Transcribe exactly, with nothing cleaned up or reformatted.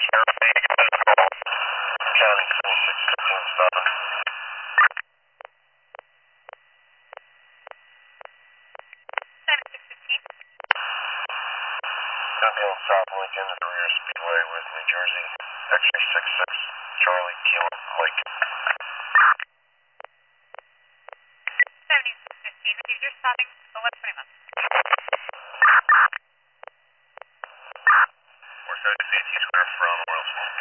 County twenty-six fifteen stopping. Champion South Lincoln at the rear speedway with New Jersey, X-ray six six, Charlie Kilo Mike. seventy-six fifteen, you're stopping the one twenty-one. four seventy-six, clear from Royal Small.